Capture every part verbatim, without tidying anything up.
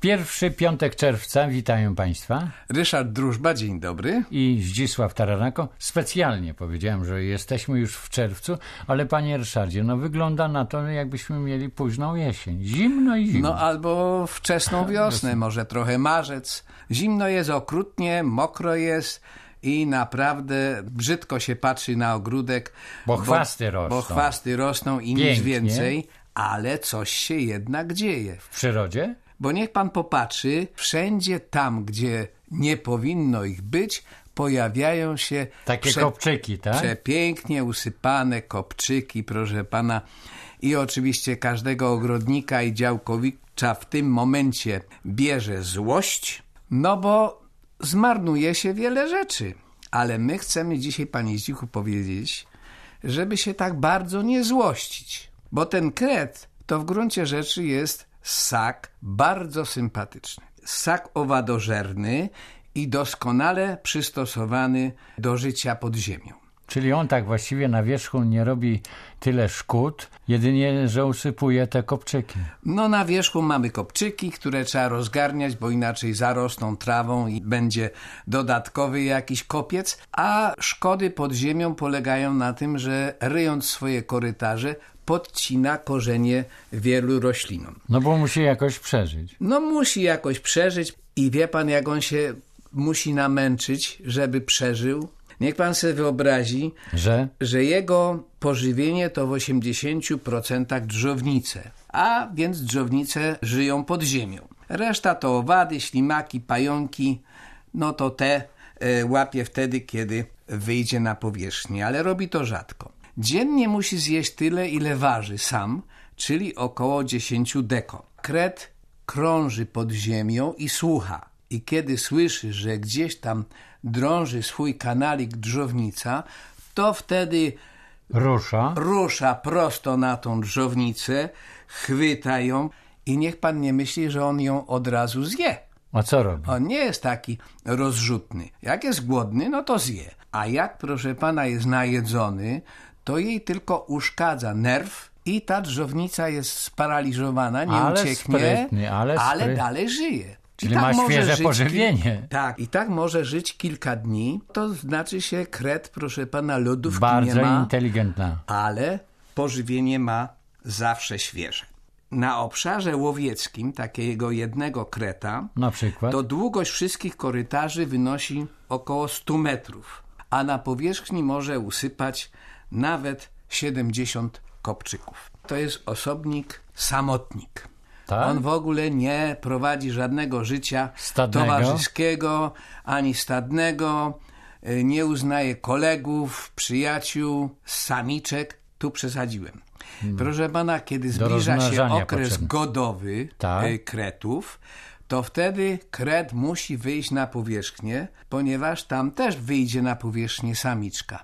Pierwszy piątek czerwca, witają Państwa. Ryszard Drużba, dzień dobry. I Zdzisław Taranako. Specjalnie powiedziałem, że jesteśmy już w czerwcu, ale panie Ryszardzie, no wygląda na to, jakbyśmy mieli późną jesień. Zimno i zimno. No albo wczesną wiosnę, może trochę marzec. Zimno jest okrutnie, mokro jest i naprawdę brzydko się patrzy na ogródek. Bo chwasty rosną. Bo chwasty rosną i Pięknie. nic więcej, ale coś się jednak dzieje. W przyrodzie? Bo niech pan popatrzy, wszędzie tam, gdzie nie powinno ich być, pojawiają się takie prze... kopczyki, tak? Przepięknie usypane kopczyki, proszę pana. I oczywiście każdego ogrodnika i działkowicza w tym momencie bierze złość, no bo zmarnuje się wiele rzeczy. Ale my chcemy dzisiaj, panie Zdzichu, powiedzieć, żeby się tak bardzo nie złościć. Bo ten kret to w gruncie rzeczy jest ssak bardzo sympatyczny. Ssak owadożerny i doskonale przystosowany do życia pod ziemią. Czyli on tak właściwie na wierzchu nie robi tyle szkód, jedynie, że usypuje te kopczyki. No na wierzchu mamy kopczyki, które trzeba rozgarniać, bo inaczej zarosną trawą i będzie dodatkowy jakiś kopiec, a szkody pod ziemią polegają na tym, że ryjąc swoje korytarze, podcina korzenie wielu roślinom. No bo musi jakoś przeżyć. No musi jakoś przeżyć i wie pan, jak on się musi namęczyć, żeby przeżył? Niech pan sobie wyobrazi, że, że jego pożywienie to w osiemdziesięciu procentach drzownice, a więc drzownice żyją pod ziemią. Reszta to owady, ślimaki, pająki, no to te e, łapie wtedy, kiedy wyjdzie na powierzchnię, ale robi to rzadko. Dziennie musi zjeść tyle, ile waży sam, czyli około dziesięć deko. Kret krąży pod ziemią i słucha. I kiedy słyszy, że gdzieś tam drąży swój kanalik drzownica, to wtedy rusza. rusza prosto na tą drzownicę, chwyta ją i niech pan nie myśli, że on ją od razu zje. A co robi? On nie jest taki rozrzutny. Jak jest głodny, no to zje. A jak, proszę pana, jest najedzony, to jej tylko uszkadza nerw i ta drzownica jest sparaliżowana, nie ale ucieknie, sprytny, ale, ale sprytny. dalej żyje. Czyli tak ma świeże żyć pożywienie. Kil... Tak, i tak może żyć kilka dni. To znaczy się kret, proszę pana, lodówki bardzo nie ma. inteligentna. Ale pożywienie ma zawsze świeże. Na obszarze łowieckim takiego jednego kreta na przykład to długość wszystkich korytarzy wynosi około stu metrów, a na powierzchni może usypać nawet siedemdziesiąt kopczyków. To jest osobnik samotnik. Tak? On w ogóle nie prowadzi żadnego życia stadnego, towarzyskiego ani stadnego, nie uznaje kolegów, przyjaciół, samiczek. Tu przesadziłem. Hmm. Proszę pana, kiedy zbliża się okres potrzebny. godowy tak. kretów, to wtedy kret musi wyjść na powierzchnię, ponieważ tam też wyjdzie na powierzchnię samiczka.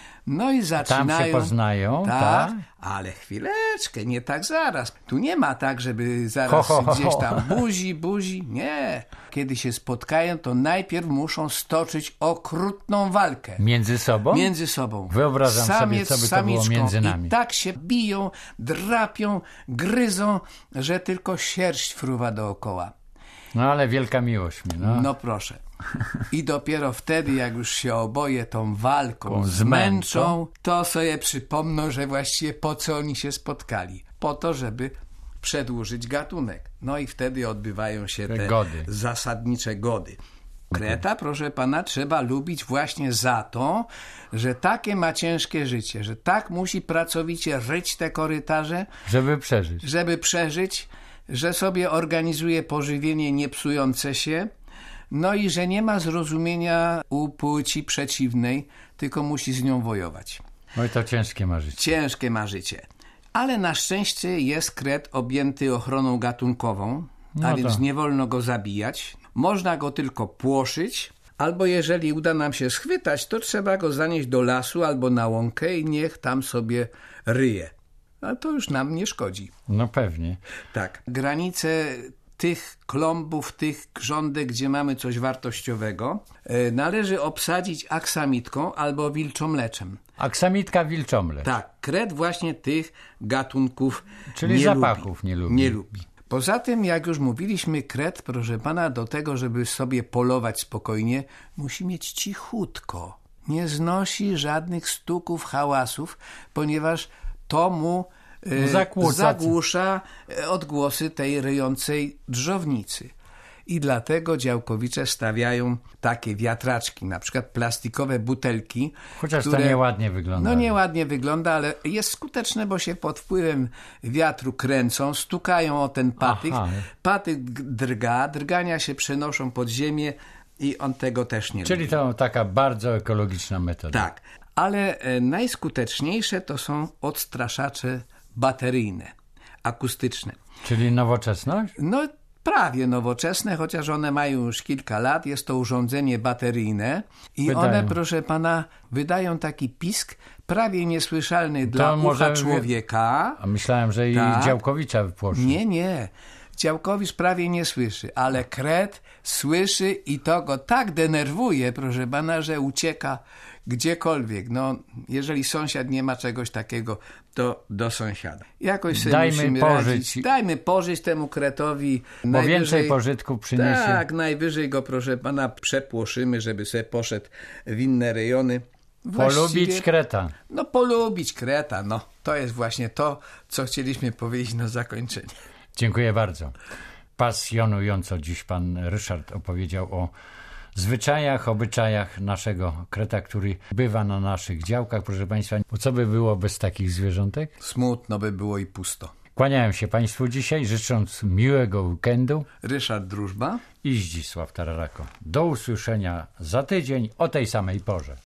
No i zaczynają... Tam się poznają, tak, tak? Ale chwileczkę, nie tak zaraz. Tu nie ma tak, żeby zaraz ho, ho, ho. gdzieś tam buzi, buzi. Nie. Kiedy się spotkają, to najpierw muszą stoczyć okrutną walkę. Między sobą? Między sobą. Wyobrażam Samiec sobie, co by to było między nami. I tak się biją, drapią, gryzą, że tylko sierść fruwa dookoła. No ale wielka miłość mi. No, no proszę. I dopiero wtedy, jak już się oboje tą walką zmęczą, to sobie przypomną, że właściwie po co oni się spotkali. Po to, żeby przedłużyć gatunek. No i wtedy odbywają się te, te gody. zasadnicze gody. Kreta, proszę pana, trzeba lubić właśnie za to, że takie ma ciężkie życie, że tak musi pracowicie ryć te korytarze, żeby przeżyć. Żeby przeżyć, że sobie organizuje pożywienie nie psujące się, no i że nie ma zrozumienia u płci przeciwnej, tylko musi z nią wojować. Oj, to ciężkie ma życie. Ciężkie ma życie. Ale na szczęście jest kret objęty ochroną gatunkową, no a to. więc nie wolno go zabijać. Można go tylko płoszyć, albo jeżeli uda nam się schwytać, to trzeba go zanieść do lasu albo na łąkę i niech tam sobie ryje. A to już nam nie szkodzi. No pewnie. Tak. Granice tych klombów, tych grządek, gdzie mamy coś wartościowego, yy, należy obsadzić aksamitką albo wilczomleczem. Aksamitka, wilczomlecz. Tak. Kret właśnie tych gatunków Czyli nie zapachów lubi. nie lubi. Nie lubi. Poza tym, jak już mówiliśmy, kret, proszę pana, do tego, żeby sobie polować spokojnie, musi mieć cichutko. Nie znosi żadnych stuków, hałasów, ponieważ to mu e, Zakłóca. zagłusza odgłosy tej ryjącej drzownicy. I dlatego działkowicze stawiają takie wiatraczki, na przykład plastikowe butelki. Chociaż które, to nieładnie wygląda. No nieładnie wygląda, ale jest skuteczne, bo się pod wpływem wiatru kręcą, stukają o ten patyk. Aha. Patyk drga, drgania się przenoszą pod ziemię i on tego też nie Czyli lubi. to taka bardzo ekologiczna metoda. Tak, ale e, najskuteczniejsze to są odstraszacze bateryjne, akustyczne. Czyli nowoczesność? No prawie nowoczesne, chociaż one mają już kilka lat. Jest to urządzenie bateryjne i Wydają. one, proszę pana, wydają taki pisk prawie niesłyszalny dla może ucha człowieka. A myślałem, że i Tak. działkowicza wypłoszy. Nie, nie. Działkowicz prawie nie słyszy, ale kret słyszy i to go tak denerwuje, proszę pana, że ucieka gdziekolwiek. No, jeżeli sąsiad nie ma czegoś takiego, to do sąsiada. Jakoś sobie Dajmy musimy pożyć. radzić. Dajmy pożyć temu kretowi. Bo Najwyżej- więcej pożytku przyniesie. Tak, najwyżej go, proszę pana, przepłoszymy, żeby sobie poszedł w inne rejony. Polubić Właściwie- kreta. No polubić kreta, no. To jest właśnie to, co chcieliśmy powiedzieć na zakończenie. Dziękuję bardzo. Pasjonująco dziś pan Ryszard opowiedział o zwyczajach, obyczajach naszego kreta, który bywa na naszych działkach. Proszę państwa, bo co by było bez takich zwierzątek? Smutno by było i pusto. Kłaniałem się państwu dzisiaj, życząc miłego weekendu Ryszard Drużba i Zdzisław Tararako. Do usłyszenia za tydzień o tej samej porze.